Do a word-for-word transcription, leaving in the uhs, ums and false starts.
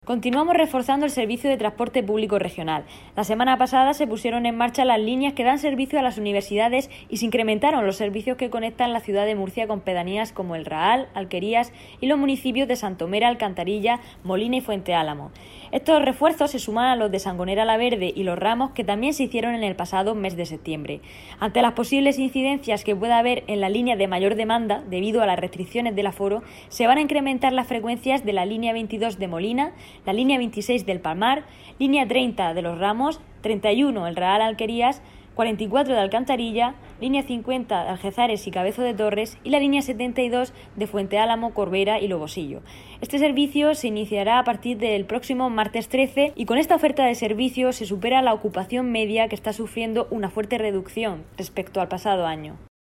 Continuamos reforzando el servicio de transporte público regional. La semana pasada se pusieron en marcha las líneas que dan servicio a las universidades y se incrementaron los servicios que conectan la ciudad de Murcia con pedanías como El Raal, Alquerías y los municipios de Santomera, Alcantarilla, Molina y Fuente Álamo. Estos refuerzos se suman a los de Sangonera la Verde y Los Ramos, que también se hicieron en el pasado mes de septiembre. Ante las posibles incidencias que pueda haber en la línea de mayor demanda debido a las restricciones del aforo, se van a incrementar las frecuencias de la línea veintidós de Molina, la línea veintiséis del Palmar, línea treinta de Los Ramos, treinta y uno el Raal Alquerías, cuarenta y cuatro de Alcantarilla, línea cincuenta de Algezares y Cabezo de Torres y la línea setenta y dos de Fuente Álamo, Corbera y Lobosillo. Este servicio se iniciará a partir del próximo martes trece y con esta oferta de servicio se supera la ocupación media, que está sufriendo una fuerte reducción respecto al pasado año.